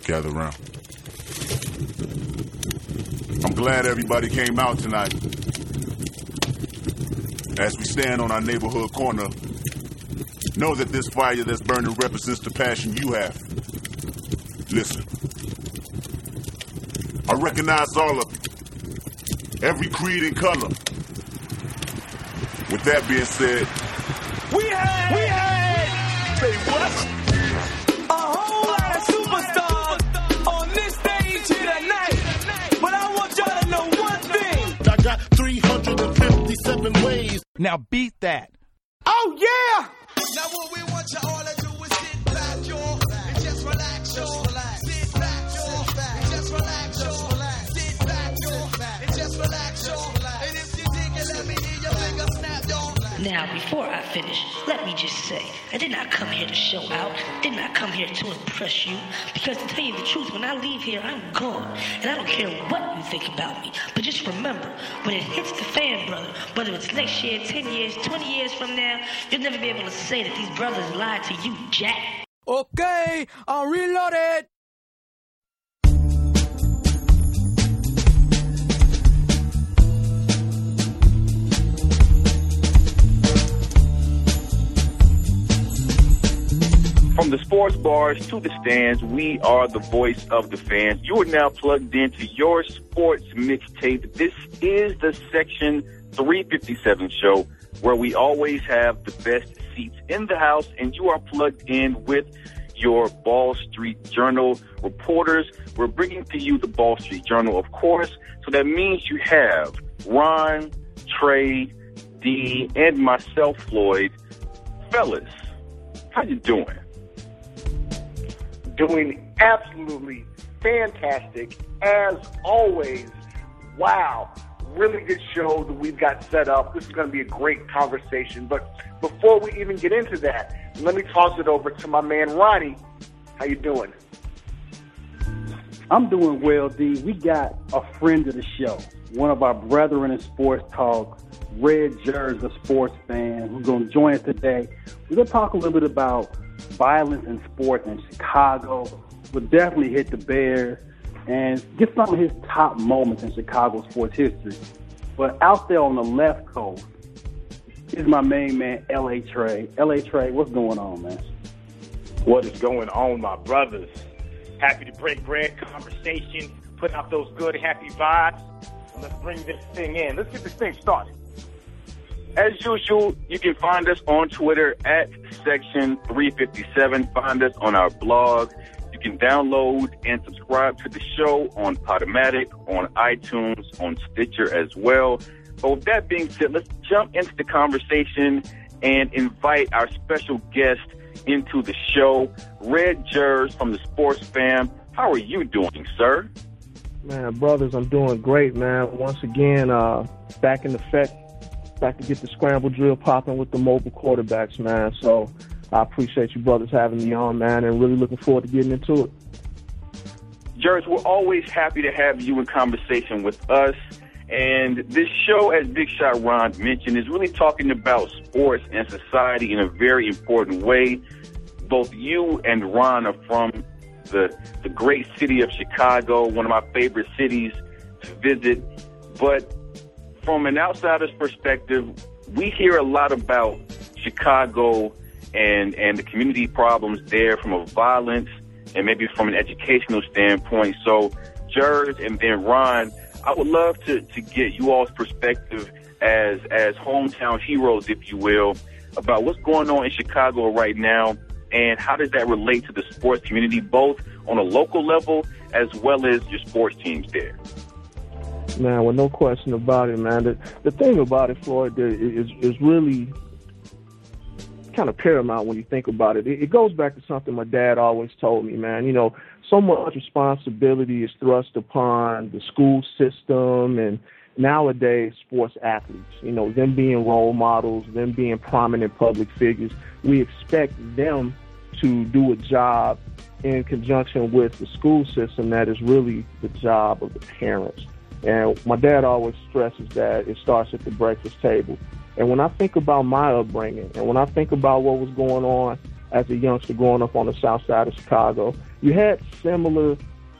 gather around. I'm glad everybody came out tonight. As we stand on our neighborhood corner, know that this fire that's burning represents the passion you have. Listen, I recognize all of you, every creed and color. With that being said, we had, say what? A whole lot of superstars on this stage here tonight. But I want y'all to know one thing. I got 357 ways. Now beat that. Oh yeah! Now what we want you all to do is sit back, y'all, and just relax, y'all. Sit back, y'all, and just relax, y'all. Sit back, y'all, and just relax, y'all. And if you dig it, let me hear your finger snap, y'all. Now, before I finish, let me just say, I did not come here to show out, did not come here to impress you, because to tell you the truth, when I leave here, I'm gone, and I don't care what you think about me, but just remember, when it hits the fan, brother, whether it's next year, 10 years, 20 years from now, you'll never be able to say that these brothers lied to you, Jack. Okay, I'm reloaded. From the sports bars to the stands, we are the voice of the fans. You are now plugged into your sports mixtape. This is the Section 357 show where we always have the best seats in the house, and you are plugged in with your Ball Street Journal reporters. We're bringing to you the Ball Street Journal, of course, so that means you have Ron, Trey, D, and myself, Floyd. Fellas, how you doing? Doing absolutely fantastic, as always. Wow, really good show that we've got set up. This is going to be a great conversation. But before we even get into that, let me toss it over to my man Ronnie. How you doing? I'm doing well, D. We got a friend of the show, one of our brethren in sports talk, Red Jersey, a sports fan, who's going to join us today. We're going to talk a little bit about violence in sports in Chicago. We'll definitely hit the Bears and get some of his top moments in Chicago sports history. But out there on the left coast is my main man, L.A. Trey. L.A. Trey, what's going on, man? What is going on, my brothers? Happy to break bread, conversation, put out those good, happy vibes. And let's bring this thing in. Let's get this thing started. As usual, you can find us on Twitter at Section 357. Find us on our blog. You can download and subscribe to the show on Podomatic, on iTunes, on Stitcher as well. But with that being said, let's jump into the conversation and invite our special guest into the show, Red Jersey from the Sports Fam. How are you doing, sir? Man, brothers, I'm doing great, man. Once again, back in effect. Back to get the scramble drill popping with the mobile quarterbacks, man. So I appreciate you brothers having me on, man, and really looking forward to getting into it. Jersey, we're always happy to have you in conversation with us. And this show, as Big Shot Ron mentioned, is really talking about sports and society in a very important way. Both you and Ron are from the great city of Chicago, one of my favorite cities to visit. But from an outsider's perspective, we hear a lot about Chicago and the community problems there from a violence and maybe from an educational standpoint. So, Jersey and then Ron, I would love to get you all's perspective as hometown heroes, if you will, about what's going on in Chicago right now and how does that relate to the sports community, both on a local level as well as your sports teams there. Man, well, no question about it, man. The thing about it, Floyd, is really kind of paramount when you think about it. It goes back to something my dad always told me, man. You know, so much responsibility is thrust upon the school system and nowadays sports athletes. You know, them being role models, them being prominent public figures. We expect them to do a job in conjunction with the school system that is really the job of the parents. And my dad always stresses that it starts at the breakfast table. And when I think about my upbringing and when I think about what was going on as a youngster growing up on the south side of Chicago. You had similar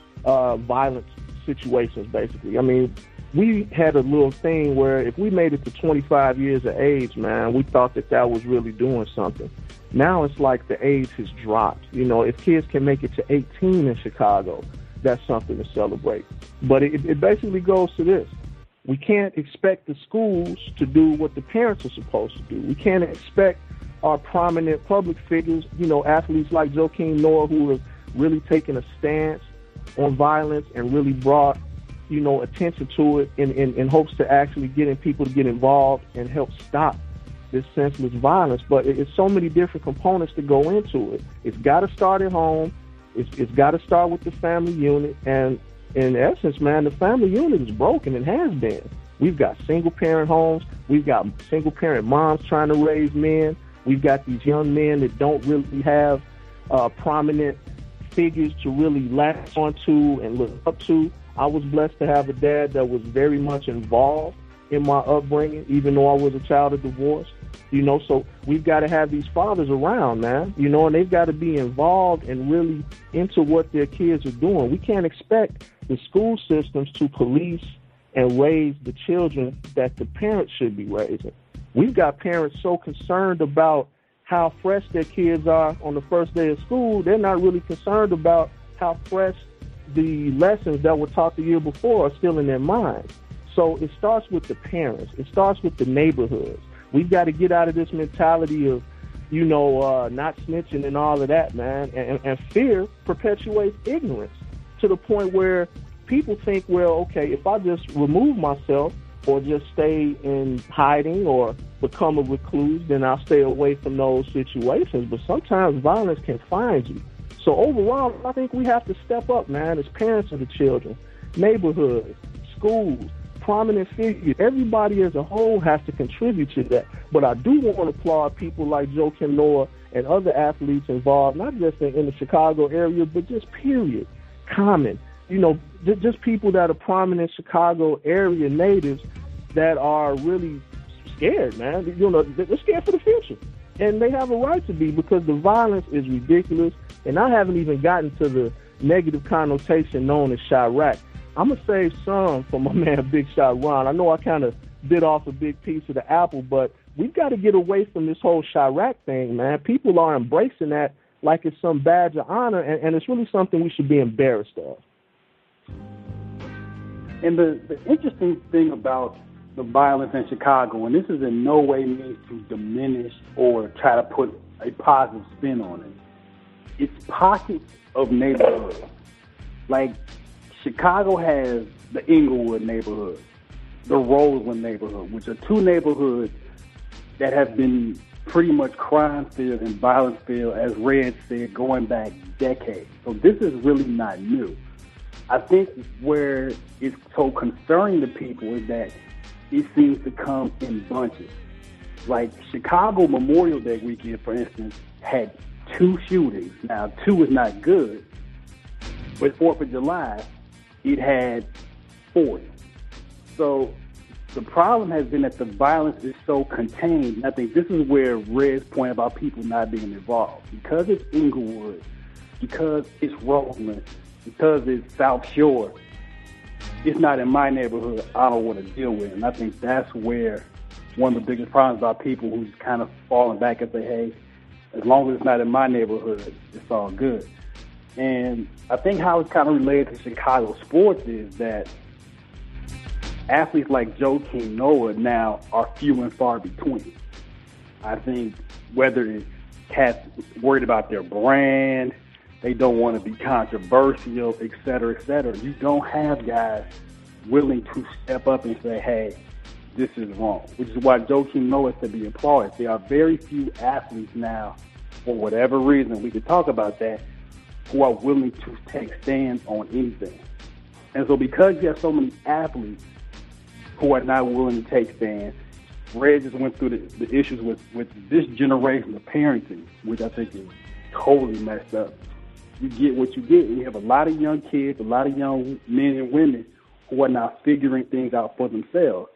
violent situations, basically. I mean, we had a little thing where if we made it to 25 years of age, man, we thought that was really doing something. Now it's like the age has dropped. You know, if kids can make it to 18 in Chicago, that's something to celebrate. But it basically goes to this. We can't expect the schools to do what the parents are supposed to do. We can't expect our prominent public figures, you know, athletes like Joakim Noah, who have really taken a stance on violence and really brought, you know, attention to it in hopes to actually getting people to get involved and help stop this senseless violence. But it's so many different components to go into it. It's got to start at home. It's got to start with the family unit. And in essence, man, the family unit is broken and has been. We've got single-parent homes. We've got single-parent moms trying to raise men. We've got these young men that don't really have prominent figures to really latch onto and look up to. I was blessed to have a dad that was very much involved in my upbringing, even though I was a child of divorce. You know, so we've got to have these fathers around, man, you know, and they've got to be involved and really into what their kids are doing. We can't expect the school systems to police and raise the children that the parents should be raising. We've got parents so concerned about how fresh their kids are on the first day of school, they're not really concerned about how fresh the lessons that were taught the year before are still in their mind. So it starts with the parents. It starts with the neighborhoods. We've got to get out of this mentality of, you know, not snitching and all of that, man. And fear perpetuates ignorance to the point where people think, well, okay, if I just remove myself or just stay in hiding or become a recluse, then I'll stay away from those situations. But sometimes violence can find you. So overall, I think we have to step up, man, as parents of the children, neighborhoods, schools, prominent figures. Everybody as a whole has to contribute to that. But I do want to applaud people like Joakim Noah and other athletes involved, not just in the Chicago area, but just period, common. You know, just people that are prominent Chicago area natives that are really scared, man. You know, they're scared for the future. And they have a right to be, because the violence is ridiculous. And I haven't even gotten to the negative connotation known as Chirac. I'm going to save some for my man Big Shot Ron. I know I kind of bit off a big piece of the apple, but we've got to get away from this whole Chirac thing, man. People are embracing that like it's some badge of honor, and it's really something we should be embarrassed of. And the interesting thing about the violence in Chicago, and this is in no way means to diminish or try to put a positive spin on it, it's pockets of neighborhoods. Like, Chicago has the Inglewood neighborhood, the Roseland neighborhood, which are two neighborhoods that have been pretty much crime-filled and violence-filled, as Red said, going back decades. So this is really not new. I think where it's so concerning to people is that it seems to come in bunches. Like Chicago Memorial Day weekend, for instance, had 2 shootings. Now, 2 is not good, but 4th of July, it had 40. So the problem has been that the violence is so contained. And I think this is where Red's point about people not being involved. Because it's Inglewood, because it's Roseland, because it's South Shore, it's not in my neighborhood, I don't want to deal with it. And I think that's where one of the biggest problems about people who's kind of falling back and say, hey, as long as it's not in my neighborhood, it's all good. And I think how it's kind of related to Chicago sports is that athletes like Joakim Noah now are few and far between. I think whether it's cats worried about their brand, they don't want to be controversial, et cetera, you don't have guys willing to step up and say, hey, this is wrong, which is why Joakim Noah is to be applauded. There are very few athletes now, for whatever reason, we could talk about that, who are willing to take stands on anything. And so because you have so many athletes who are not willing to take stands, Red just went through the issues with this generation of parenting, which I think is totally messed up. You get what you get, and you have a lot of young kids, a lot of young men and women who are now figuring things out for themselves.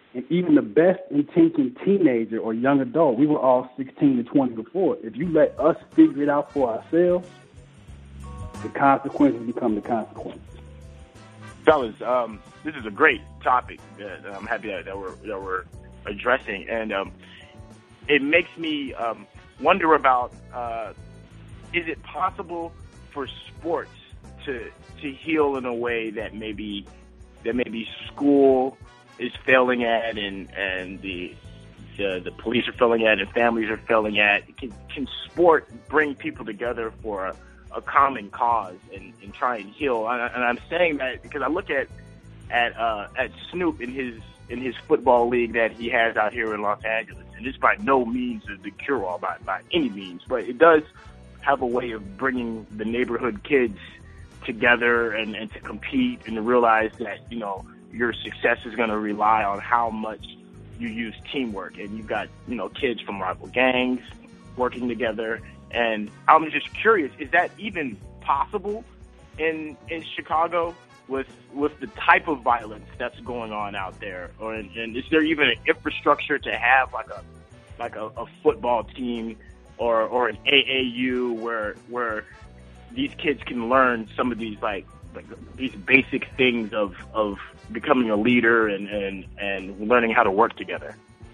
And even the best intentioned teenager or young adult, we were all 16 to 20 before. If you let us figure it out for ourselves, the consequences become the consequences. Fellas, this is a great topic that I'm happy that we're addressing, and it makes me wonder about: is it possible for sports to heal in a way that maybe school is failing at, and the police are failing at, and families are failing at? Can sport bring people together for a common cause and try and heal? And I'm saying that because I look at Snoop in his football league that he has out here in Los Angeles, and it's by no means the cure-all by any means, but it does have a way of bringing the neighborhood kids together and to compete and to realize that, you know, your success is going to rely on how much you use teamwork. And you've got, you know, kids from rival gangs working together. And I'm just curious, is that even possible in Chicago with the type of violence that's going on out there? And is there even an infrastructure to have like a football team or an AAU where these kids can learn some of these like these basic things of becoming a leader and learning how to work together?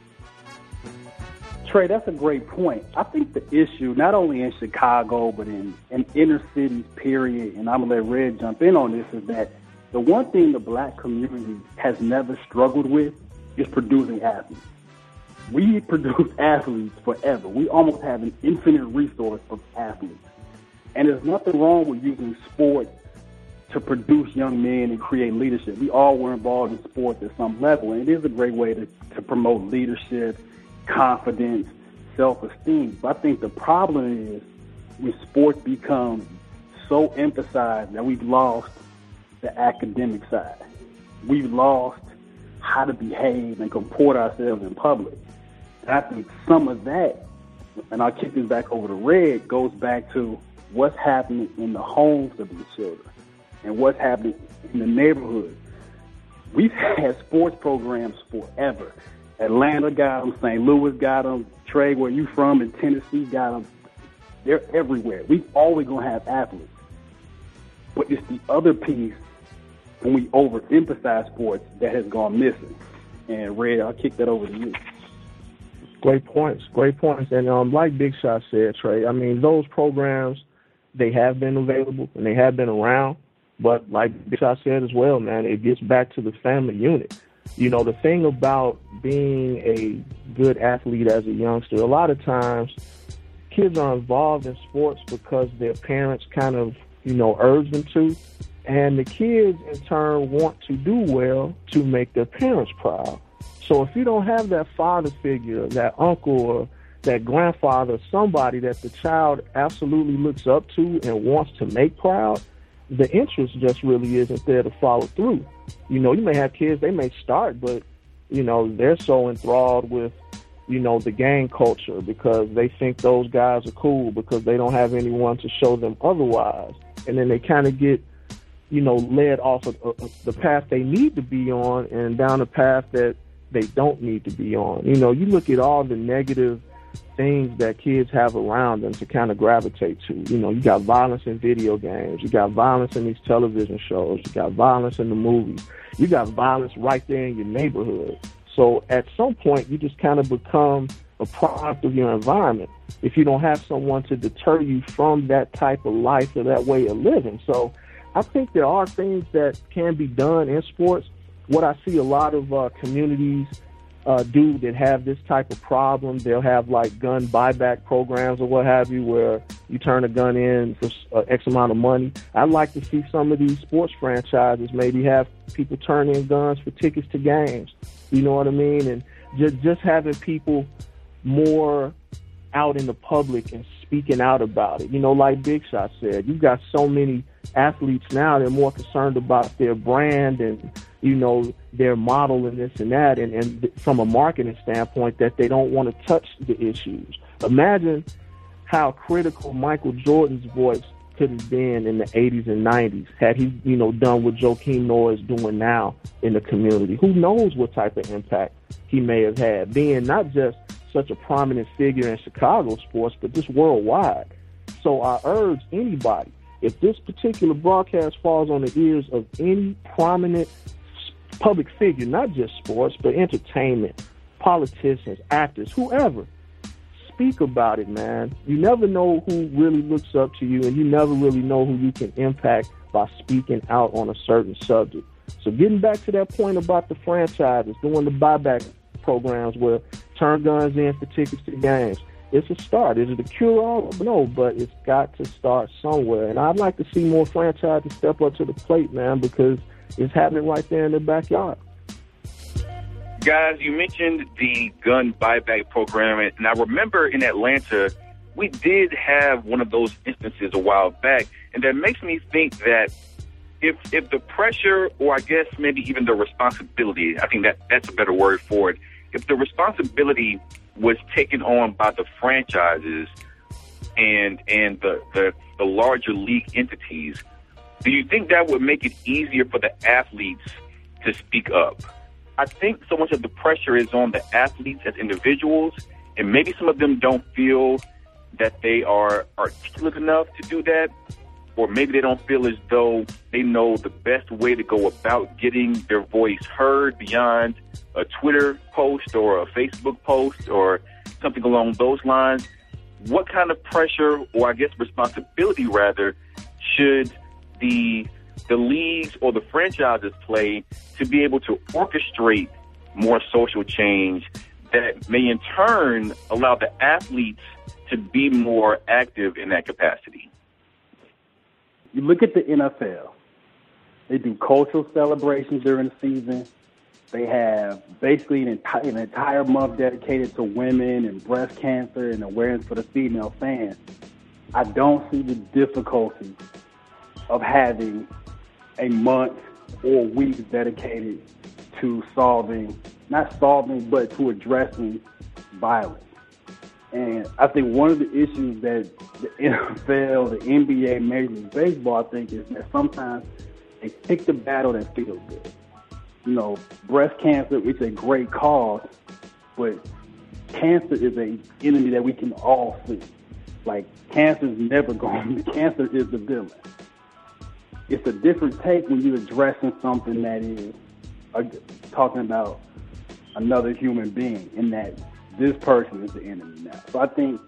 Trey, that's a great point. I think the issue, not only in Chicago, but in inner cities, period, and I'm going to let Red jump in on this, is that the one thing the black community has never struggled with is producing athletes. We produce athletes forever. We almost have an infinite resource of athletes. And there's nothing wrong with using sports to produce young men and create leadership. We all were involved in sports at some level, and it is a great way to promote leadership, confidence, self-esteem. But I think the problem is when sports become so emphasized that we've lost the academic side. We've lost how to behave and comport ourselves in public. And I think some of that, and I'll kick this back over to Red, goes back to what's happening in the homes of these children and what's happening in the neighborhood. We've had sports programs forever. Atlanta got them, St. Louis got them, Trey, where you from, in Tennessee got them. They're everywhere. We always going to have athletes. But it's the other piece when we overemphasize sports that has gone missing. And Red, I'll kick that over to you. Great points. And like Big Shot said, Trey, I mean, those programs, they have been available and they have been around. But like Big Shot said as well, man, it gets back to the family unit. You know, the thing about being a good athlete as a youngster, a lot of times kids are involved in sports because their parents kind of, you know, urge them to. And the kids, in turn, want to do well to make their parents proud. So if you don't have that father figure, that uncle or that grandfather, somebody that the child absolutely looks up to and wants to make proud, the interest just really isn't there to follow through. You know, you may have kids, they may start, but, you know, they're so enthralled with, you know, the gang culture because they think those guys are cool because they don't have anyone to show them otherwise. And then they kind of get, you know, led off of the path they need to be on and down a path that they don't need to be on. You know, you look at all the negative things that kids have around them to kind of gravitate to. You know, you got violence in video games. You got violence in these television shows. You got violence in the movies. You got violence right there in your neighborhood. So at some point, you just kind of become a product of your environment if you don't have someone to deter you from that type of life or that way of living. So I think there are things that can be done in sports. What I see a lot of communities do that have this type of problem, they'll have like gun buyback programs or what have you, where you turn a gun in for X amount of money. I'd like to see some of these sports franchises maybe have people turn in guns for tickets to games. You know what I mean? And just having people more out in the public and speaking out about it. You know, like Big Shot said, you've got so many athletes now, they're more concerned about their brand and, you know, their model and this and that, and from a marketing standpoint that they don't want to touch the issues. Imagine how critical Michael Jordan's voice could have been in the 80s and 90s had he, done what Joakim Noah is doing now in the community. Who knows what type of impact he may have had, being not just such a prominent figure in Chicago sports, but just worldwide. So I urge anybody, if this particular broadcast falls on the ears of any prominent public figure, not just sports, but entertainment, politicians, actors, whoever, speak about it, man. You never know who really looks up to you, and you never really know who you can impact by speaking out on a certain subject. So getting back to that point about the franchises, doing the buyback programs where turn guns in for tickets to games, it's a start. Is it a cure-all? No, but it's got to start somewhere. And I'd like to see more franchises step up to the plate, man, because it's happening right there in their backyard. Guys, you mentioned the gun buyback program, and I remember in Atlanta, we did have one of those instances a while back, and that makes me think that if the pressure, or I guess maybe even the responsibility, I think that's a better word for it, if the responsibility was taken on by the franchises and the larger league entities, do you think that would make it easier for the athletes to speak up? I think so much of the pressure is on the athletes as individuals, and maybe some of them don't feel that they are articulate enough to do that, or maybe they don't feel as though they know the best way to go about getting their voice heard beyond a Twitter post or a Facebook post or something along those lines. What kind of pressure, or I guess responsibility rather, should the leagues or the franchises play to be able to orchestrate more social change that may in turn allow the athletes to be more active in that capacity? You look at the NFL. They do cultural celebrations during the season. They have basically an entire month dedicated to women and breast cancer and awareness for the female fan. I don't see the difficulty of having a month or weeks dedicated to but to addressing violence. And I think one of the issues that the NFL, the NBA, Major League Baseball, I think, is that sometimes they pick the battle that feels good. Breast cancer, it's a great cause, but cancer is an enemy that we can all see. Like, cancer is cancer is the villain. It's a different take when you're addressing something that is talking about another human being, and that this person is the enemy now. So I think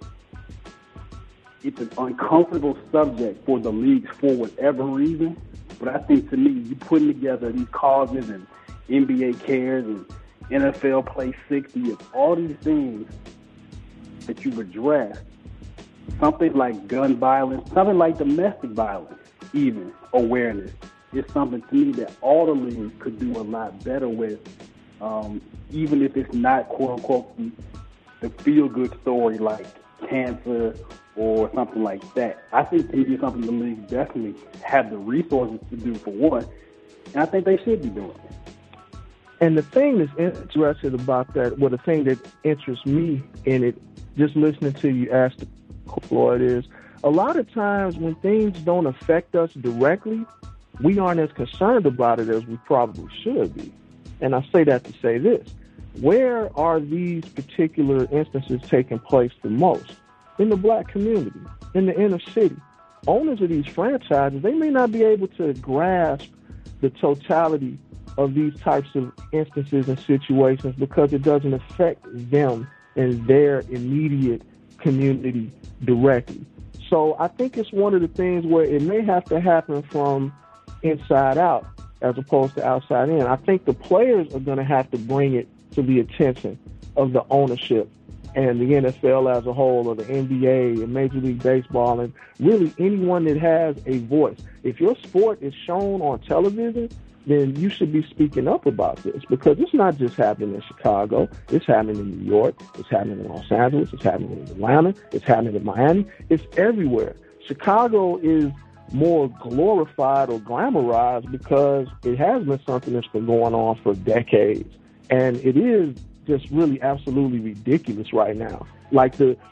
it's an uncomfortable subject for the leagues for whatever reason, but I think to me, you putting together these causes and NBA cares and NFL Play 60 and all these things that you've addressed, something like gun violence, something like domestic violence, even awareness, is something to me that all the leagues could do a lot better with, even if it's not, quote-unquote, the feel-good story like cancer or something like that. I think to me it's something the leagues definitely have the resources to do, for one, and I think they should be doing it. And the thing that's interesting about that, the thing that interests me in it, just listening to you ask the Floyd, is a lot of times when things don't affect us directly, we aren't as concerned about it as we probably should be. And I say that to say this. Where are these particular instances taking place the most? In the black community, in the inner city. Owners of these franchises, they may not be able to grasp the totality of these types of instances and situations because it doesn't affect them and their immediate community directly. So I think it's one of the things where it may have to happen from inside out as opposed to outside in. I think the players are going to have to bring it to the attention of the ownership and the NFL as a whole, or the NBA and Major League Baseball, and really anyone that has a voice. If your sport is shown on television, then you should be speaking up about this, because it's not just happening in Chicago. It's happening in New York. It's happening in Los Angeles. It's happening in Atlanta. It's happening in Miami. It's everywhere. Chicago is more glorified or glamorized because it has been something that's been going on for decades. And it is just really absolutely ridiculous right now. Like the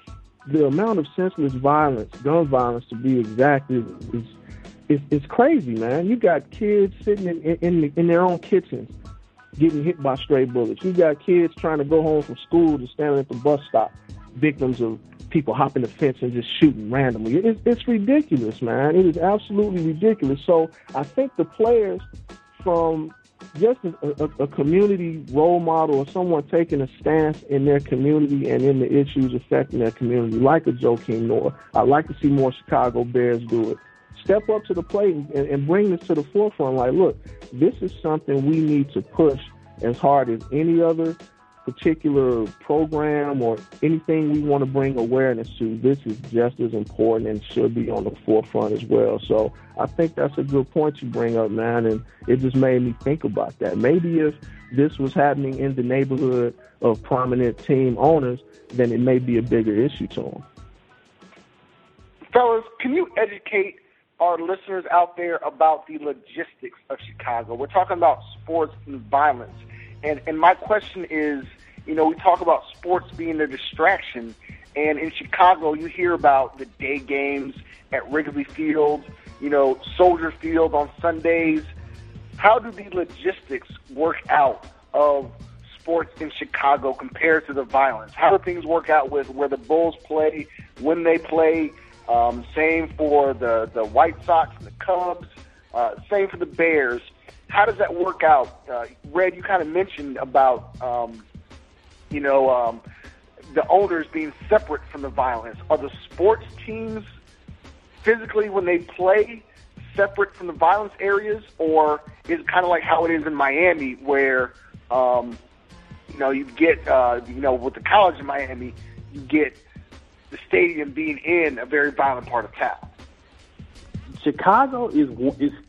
the amount of senseless violence, gun violence to be exact, is crazy, man. You got kids sitting in their own kitchens getting hit by stray bullets. You got kids trying to go home from school just standing at the bus stop, victims of people hopping the fence and just shooting randomly. It's ridiculous, man. It is absolutely ridiculous. So I think the players, from just a community role model or someone taking a stance in their community and in the issues affecting their community, like a Joakim Noah, I'd like to see more Chicago Bears do it. Step up to the plate and bring this to the forefront. Like, look, this is something we need to push as hard as any other particular program or anything we want to bring awareness to. This is just as important and should be on the forefront as well. So I think that's a good point you bring up, man, and it just made me think about that. Maybe if this was happening in the neighborhood of prominent team owners, then it may be a bigger issue to them. Fellas, can you educate our listeners out there about the logistics of Chicago? We're talking about sports and violence. And my question is, we talk about sports being a distraction, and in Chicago you hear about the day games at Wrigley Field, Soldier Field on Sundays. How do the logistics work out of sports in Chicago compared to the violence? How do things work out with where the Bulls play, when they play? Same for the White Sox and the Cubs. Same for the Bears. How does that work out? Red, you kind of mentioned about, the owners being separate from the violence. Are the sports teams physically, when they play, separate from the violence areas? Or is it kind of like how it is in Miami where, you get, with the College of Miami, you get the stadium being in a very violent part of town? Chicago is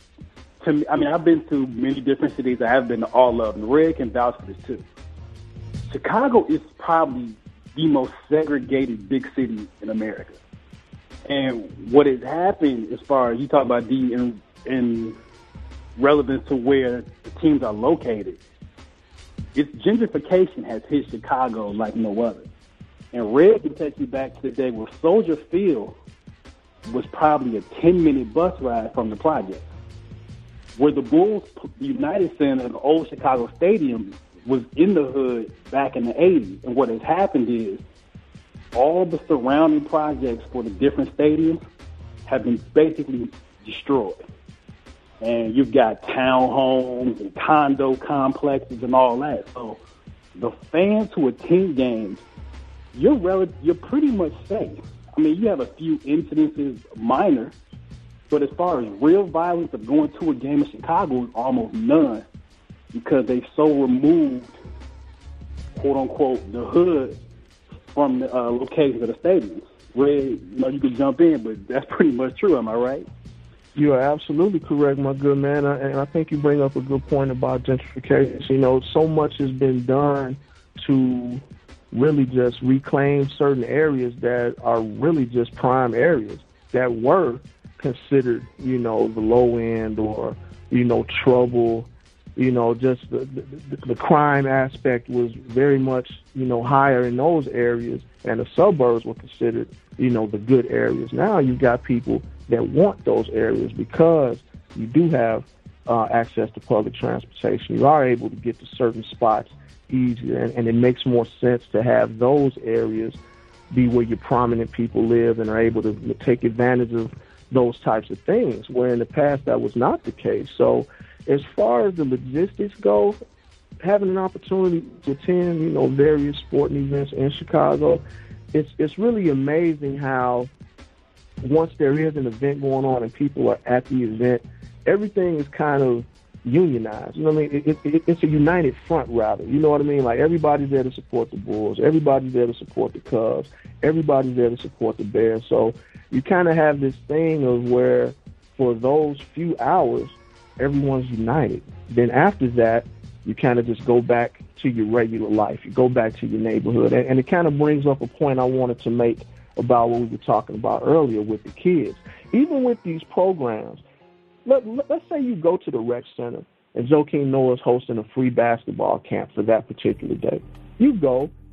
to me, I've been to many different cities. I have been to all of them. Red can vouch for this too. Chicago is probably the most segregated big city in America. And what has happened, as far as you talk about in relevance to where the teams are located, its gentrification has hit Chicago like no other. And Red can take you back to the day where Soldier Field was probably a 10-minute bus ride from the project. Where the Bulls United Center, the old Chicago Stadium, was in the hood back in the 80s. And what has happened is all the surrounding projects for the different stadiums have been basically destroyed. And you've got townhomes and condo complexes and all that. So the fans who attend games, you're pretty much safe. You have a few incidences, minor, but as far as real violence of going to a game in Chicago, almost none, because they've so removed, quote unquote, the hood from the locations of the stadiums. Red, you could jump in, but that's pretty much true. Am I right? You are absolutely correct, my good man, and I think you bring up a good point about gentrification. So much has been done to really just reclaim certain areas that are really just prime areas that were considered, the low end or, trouble. Just the crime aspect was very much, higher in those areas, and the suburbs were considered, the good areas. Now you've got people that want those areas because you do have access to public transportation. You are able to get to certain spots easier, and it makes more sense to have those areas be where your prominent people live and are able to take advantage of those types of things, where in the past that was not the case. So as far as the logistics go, having an opportunity to attend, various sporting events in Chicago, it's really amazing how once there is an event going on and people are at the event, everything is kind of unionized. It's a united front, rather. You know what I mean? Like, everybody's there to support the Bulls. Everybody's there to support the Cubs. Everybody's there to support the Bears. So you kind of have this thing of where for those few hours, everyone's united. Then after that, you kind of just go back to your regular life. You go back to your neighborhood. And it kind of brings up a point I wanted to make about what we were talking about earlier with the kids. Even with these programs, let's say you go to the rec center and Joakim Noah is hosting a free basketball camp for that particular day. You go,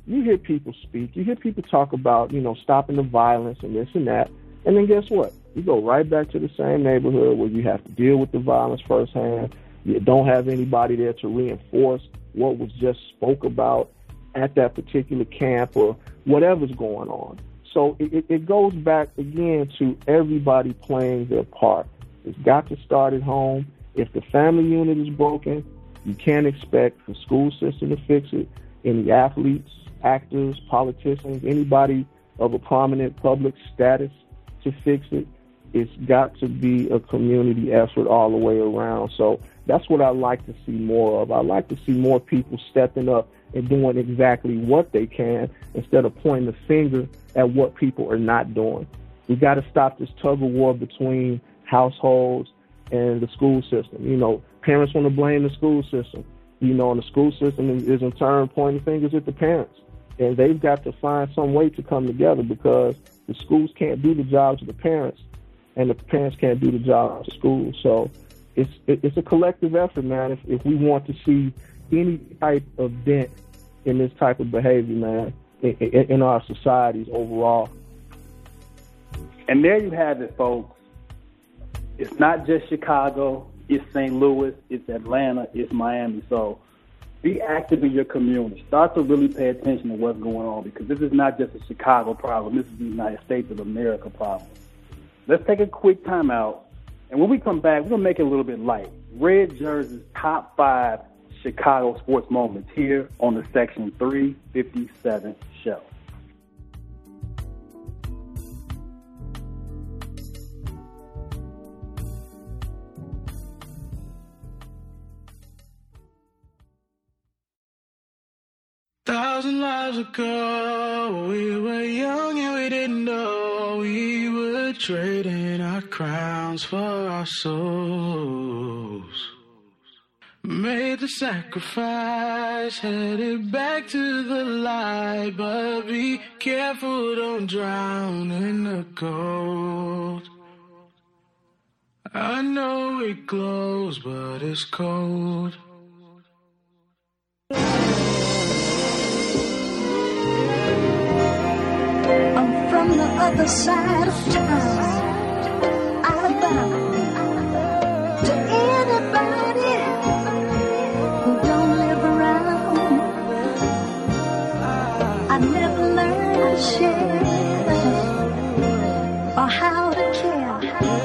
you hear people speak. You hear people talk about, stopping the violence and this and that. And then guess what? You go right back to the same neighborhood where you have to deal with the violence firsthand. You don't have anybody there to reinforce what was just spoke about at that particular camp or whatever's going on. So it goes back again to everybody playing their part. It's got to start at home. If the family unit is broken, you can't expect the school system to fix it. Any athletes, actors, politicians, anybody of a prominent public status to fix it. It's got to be a community effort all the way around. So that's what I like to see more of. I like to see more people stepping up and doing exactly what they can instead of pointing the finger at what people are not doing. We got to stop this tug of war between households and the school system. Parents want to blame the school system, and the school system is in turn pointing fingers at the parents. And they've got to find some way to come together because the schools can't do the jobs of the parents and the parents can't do the job of the schools. So it's a collective effort, man, if we want to see any type of dent in this type of behavior, man, in our societies overall. And there you have it, folks. It's not just Chicago, it's St. Louis, it's Atlanta, it's Miami. So be active in your community. Start to really pay attention to what's going on because this is not just a Chicago problem. This is the United States of America problem. Let's take a quick time out. And when we come back, we're going to make it a little bit light. Red Jersey's top 5 Chicago sports moments here on the Section 357 show. Thousand lives ago, we were young and we didn't know we were trading our crowns for our souls. Made the sacrifice, headed back to the light, but be careful, don't drown in the cold. I know it glows, but it's cold. I'm from the other side of town, Alabama. To anybody who don't live around, I never learned to share or how to care.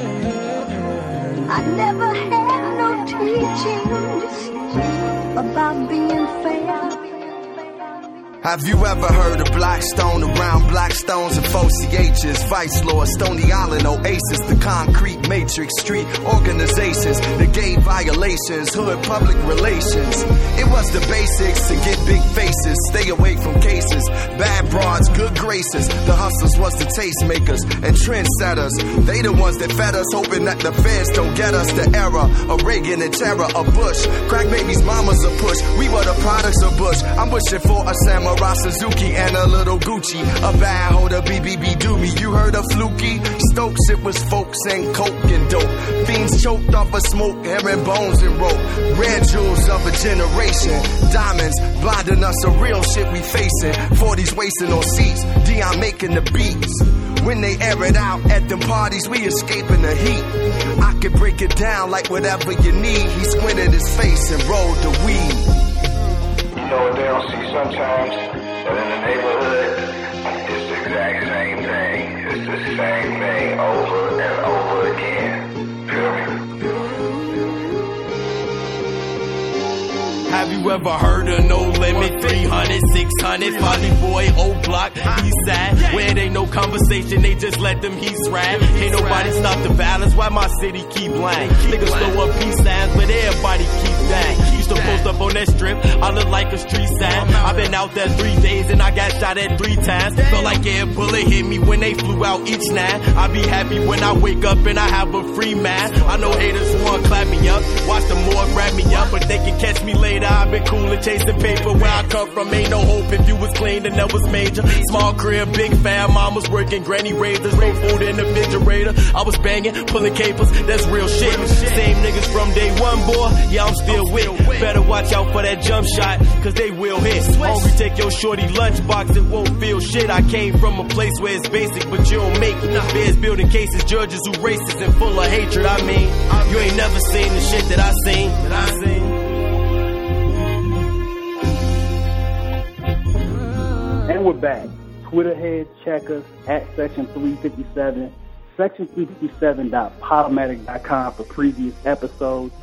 I never had no teachings about being fair. Have you ever heard of Blackstone? Around Blackstones and 4CHs, Vice Lord, Stony Island, Oasis, the concrete matrix, street organizations, the gay violations, hood public relations. It was the basics to get big faces, stay away from cases, bad broads, good graces. The hustlers was the tastemakers and trendsetters. They the ones that fed us, hoping that the feds don't get us. The era of Reagan and terror of Bush, crack babies, mamas a push. We were the products of Bush. I'm wishing for a samurai Suzuki and a little Gucci, a bad holder BBB doobie. You heard of Fluky? Stokes, it was folks and coke and dope. Fiends choked off of smoke, herring bones and rope. Red jewels of a generation, diamonds blinding us of real shit we facing. 40s wasting on seats, Dion making the beats. When they air it out at them parties, we escaping the heat. I can break it down like whatever you need. He squinted his face and rolled the weed. You know what they don't see sometimes? That in the neighborhood, it's the exact same thing. It's the same thing over and over again. Feel me? Have you ever heard of No Limit? 300, 600, Folly Boy, old block, east side. Where they no conversation, they just let them heat rap. Can't nobody stop the balance, why my city keep lying? Niggas throw up peace signs, but everybody keep dying. Used to post up on that strip, I look like a street sign. I've been out there 3 days and I got shot at 3 times. Felt like a bullet hit me when they flew out each night. I be happy when I wake up and I have a free mind. I know haters want clap me up. Watch the more grab me up, but they can catch me later. I've been cool and chasing paper. Where I come from ain't no hope. If you was clean, then that was major. Small crib, big fam, mom was working, granny razors, no food in the refrigerator. I was banging, pulling capers, that's real shit. Same niggas from day one, boy, yeah, I'm still with. Better watch out for that jump shot, cause they will hit. Hungry, take your shorty lunchbox, it won't feel shit. I came from a place where it's basic, but you don't make it. Bears building cases, judges who racist and full of hatred. I mean, you ain't never seen the shit that I seen. And we're back. Twitter heads, check us at Section 357, section357.podomatic.com for previous episodes,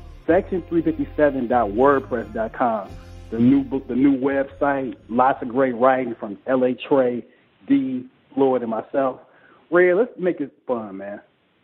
section357.wordpress.com, the new book, the new website, lots of great writing from L.A. Trey, D, Floyd, and myself. Red, let's make it fun, man.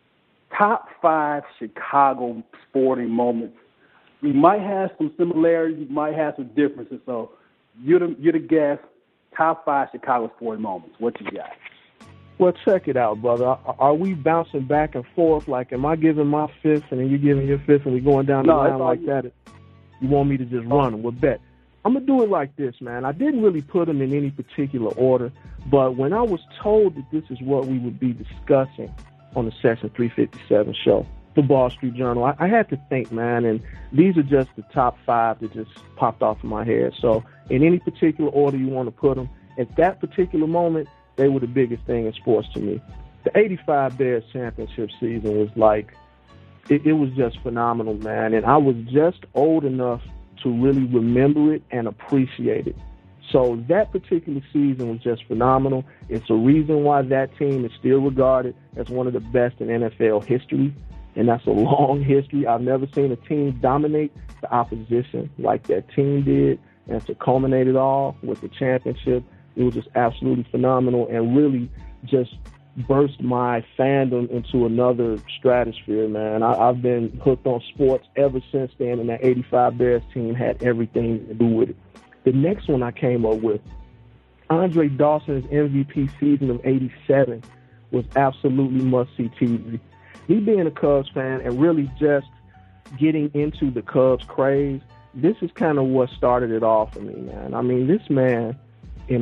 Top 5 Chicago sporting moments. We might have some similarities, we might have some differences, so you're the guest. Top 5 Chicago sporting moments. What you got? Well, check it out, brother. Are we bouncing back and forth? Like, am I giving my fifth and then you giving your fifth and we going down the line like that? You want me to just run? Well, bet. I'm going to do it like this, man. I didn't really put them in any particular order, but when I was told that this is what we would be discussing on the Section 357 show, the Ball Street Journal, I had to think, man, and these are just the top 5 that just popped off in my head. So in any particular order you want to put them, at that particular moment, they were the biggest thing in sports to me. The 85 Bears championship season was like, it was just phenomenal, man. And I was just old enough to really remember it and appreciate it. So that particular season was just phenomenal. It's a reason why that team is still regarded as one of the best in NFL history. And that's a long history. I've never seen a team dominate the opposition like that team did. And to culminate it all with the championship, it was just absolutely phenomenal and really just burst my fandom into another stratosphere, man. I've been hooked on sports ever since then, and that 85 Bears team had everything to do with it. The next one I came up with, Andre Dawson's MVP season of 87 was absolutely must-see TV. Me being a Cubs fan and really just getting into the Cubs craze, this is kind of what started it all for me, man. I mean, this man, in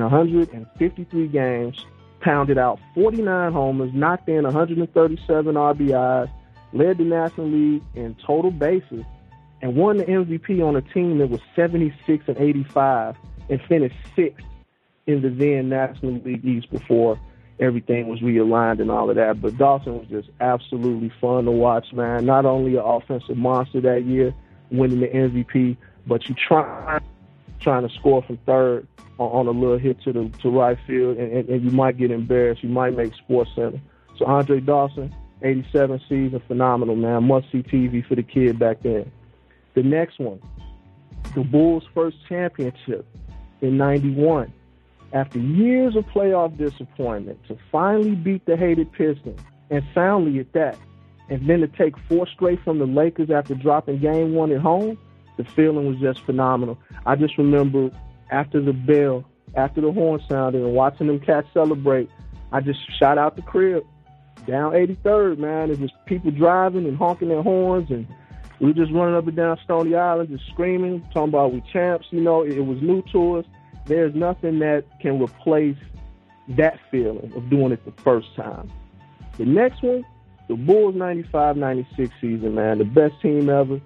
153 games, pounded out 49 homers, knocked in 137 RBIs, led the National League in total bases, and won the MVP on a team that was 76-85 and finished 6th in the then National League East before everything was realigned and all of that. But Dawson was just absolutely fun to watch, man. Not only an offensive monster that year, winning the MVP, but you trying to score from third on a little hit to right field, and you might get embarrassed. You might make SportsCenter. So Andre Dawson, 87 season, phenomenal, man. Must-see TV for the kid back then. The next one, the Bulls' first championship in 91. After years of playoff disappointment, to finally beat the hated Pistons, and soundly at that, and then to take 4 straight from the Lakers after dropping Game 1 at home, the feeling was just phenomenal. I just remember after the bell, after the horn sounded, and watching them cats celebrate, I just shot out the crib, down 83rd, man. It was people driving and honking their horns, and we were just running up and down Stony Island, just screaming, talking about we champs. You know, it was new to us. There's nothing that can replace that feeling of doing it the first time. The next one, the Bulls 95-96 season, man. The best team ever,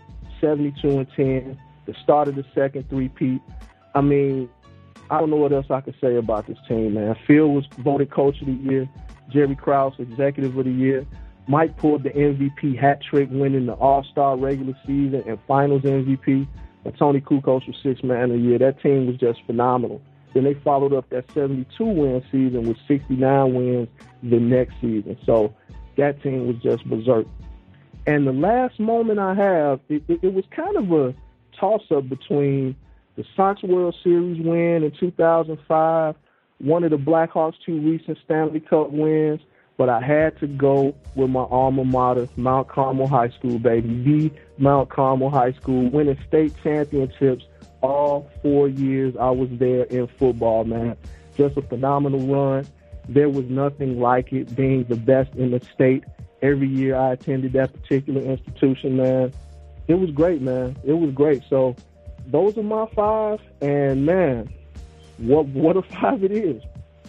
72-10, the start of the second three-peat. I mean, I don't know what else I could say about this team, man. Phil was voted Coach of the Year. Jerry Krause, Executive of the Year. Mike pulled the MVP hat trick, winning the All-Star regular season and Finals MVP. And Tony Kukoc was Sixth Man of the Year. That team was just phenomenal. Then they followed up that 72-win season with 69 wins the next season. So that team was just berserk. And the last moment I have, it was kind of a toss-up between the Sox World Series win in 2005, one of the Blackhawks' 2 recent Stanley Cup wins, but I had to go with my alma mater, Mount Carmel High School, baby. The Mount Carmel High School, winning state championships all 4 years I was there in football, man. Just a phenomenal run. There was nothing like it, being the best in the state every year I attended that particular institution, man. It was great, man. It was great. So those are my 5, and man, what a 5 it is.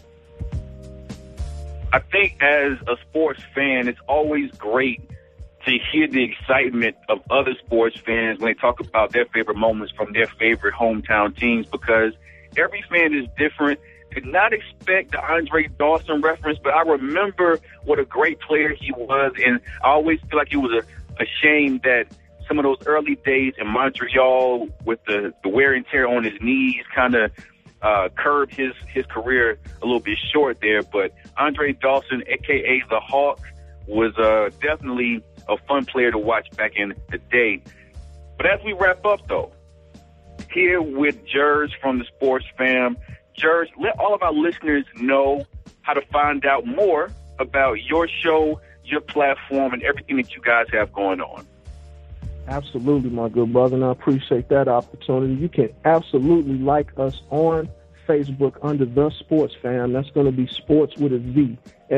I think as a sports fan, it's always great to hear the excitement of other sports fans when they talk about their favorite moments from their favorite hometown teams, because every fan is different. Did not expect the Andre Dawson reference, but I remember what a great player he was, and I always feel like it was a shame that some of those early days in Montreal with the wear and tear on his knees kind of curved his career a little bit short there. But Andre Dawson, a.k.a. the Hawk, was definitely a fun player to watch back in the day. But as we wrap up, though, here with Jers from the Sports Fam, Jers, let all of our listeners know how to find out more about your show, your platform, and everything that you guys have going on. Absolutely, my good brother, and I appreciate that opportunity. You can absolutely like us on Facebook under The Sports Fam. That's going to be sports with a Z,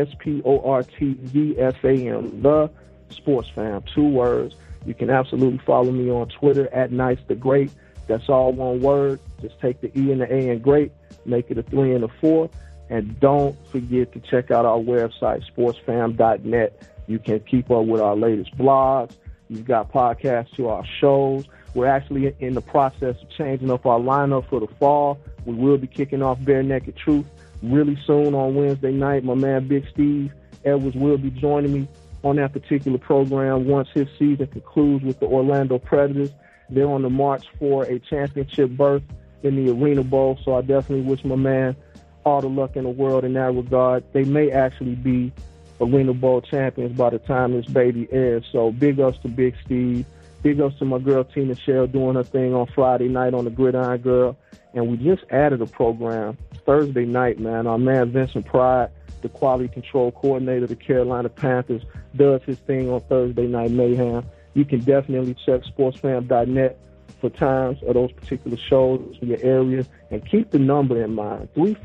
SPORTZFAM, The Sports Fam, 2 words. You can absolutely follow me on Twitter at Nice the Great. That's all one word. Just take the E and the A in great, make it a 3 and a 4. And don't forget to check out our website, sportsfam.net. You can keep up with our latest blogs. You've got podcasts to our shows. We're actually in the process of changing up our lineup for the fall. We will be kicking off Bare Naked Truth really soon on Wednesday night. My man Big Steve Edwards will be joining me on that particular program once his season concludes with the Orlando Predators. They're on the march for a championship berth in the Arena Bowl, so I definitely wish my man all the luck in the world in that regard. They may actually be Arena Bowl champions by the time this baby airs. So big ups to Big Steve. Big ups to my girl Tina Shell doing her thing on Friday night on the Gridiron Girl. And we just added a program Thursday night, man. Our man Vincent Pride, the quality control coordinator of the Carolina Panthers, does his thing on Thursday Night Mayhem. You can definitely check sportsfam.net for times of those particular shows in your area. And keep the number in mind,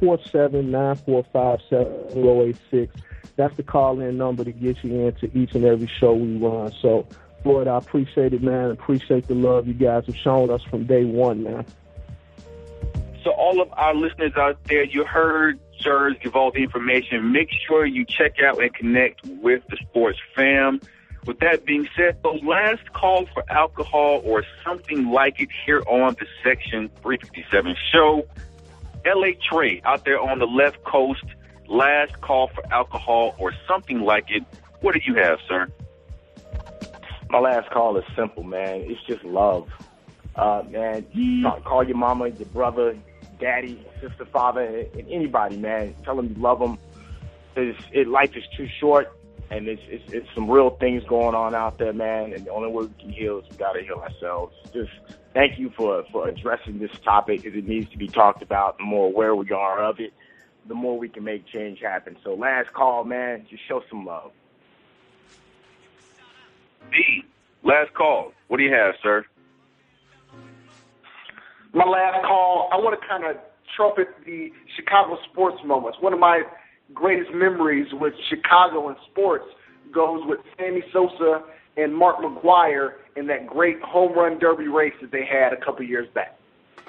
347-945-7086. That's the call-in number to get you into each and every show we run. So, Floyd, I appreciate it, man. Appreciate the love you guys have shown us from day one, man. So all of our listeners out there, you heard Jers give all the information. Make sure you check out and connect with the Sports Fam. With that being said, the last call for alcohol or something like it here on the Section 357 show. L.A. Trey out there on the left coast, last call for alcohol or something like it. What do you have, sir? My last call is simple, man. It's just love. Man, call your mama, your brother, daddy, sister, father, and anybody, man. Tell them you love them. Life is too short, and it's some real things going on out there, man. And the only way we can heal is we got to heal ourselves. Just thank you for addressing this topic, because it needs to be talked about. The more aware we are of it, the more we can make change happen. So last call, man, just show some love. D, last call. What do you have, sir? My last call, I want to kind of trumpet the Chicago sports moments. One of my greatest memories with Chicago and sports goes with Sammy Sosa and Mark McGwire in that great home run derby race that they had a couple years back.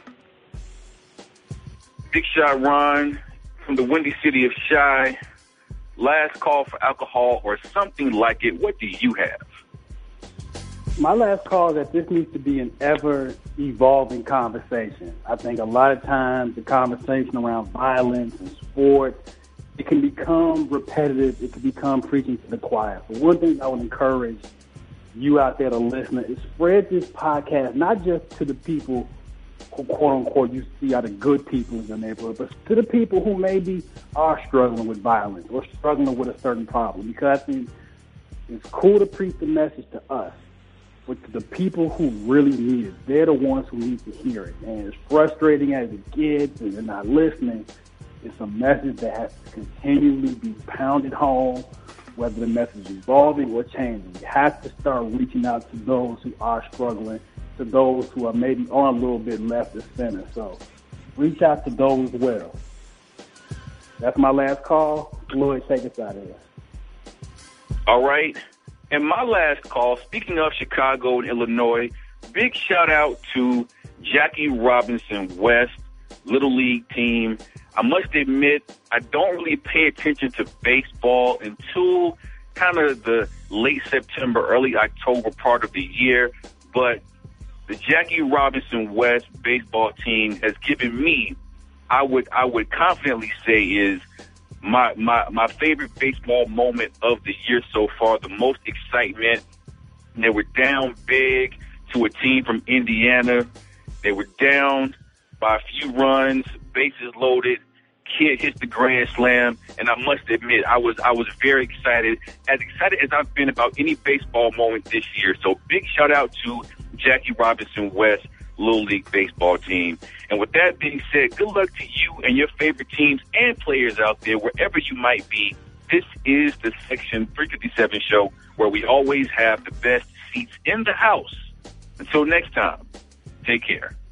Big Shot Ron from the windy city of Chi. Last call for alcohol or something like it. What do you have? My last call is that this needs to be an ever-evolving conversation. I think a lot of times the conversation around violence and sports, it can become repetitive. It can become preaching to the choir. But one thing I would encourage you out there to listen is spread this podcast, not just to the people who, quote-unquote, you see are the good people in the neighborhood, but to the people who maybe are struggling with violence or struggling with a certain problem. Because I think it's cool to preach the message to us, but to the people who really need it, they're the ones who need to hear it. And as frustrating as it gets and they're not listening, it's a message that has to continually be pounded home, whether the message is evolving or changing. We have to start reaching out to those who are struggling, to those who are maybe on a little bit left of center. So reach out to those well. That's my last call. Lloyd, take us out of here. All right. And my last call, speaking of Chicago and Illinois, big shout out to Jackie Robinson West, Little League team. I must admit, I don't really pay attention to baseball until kind of the late September, early October part of the year. But the Jackie Robinson West baseball team has given me, I would confidently say, is my favorite baseball moment of the year so far, the most excitement. They were down big to a team from Indiana. They were down by a few runs, bases loaded. Kid hits the grand slam, and I must admit, I was very excited as I've been about any baseball moment this year. So big shout out to Jackie Robinson West Little League baseball team. And with that being said, good luck to you and your favorite teams and players out there, wherever you might be. This is the Section 357 show, where we always have the best seats in the house. Until next time, take care.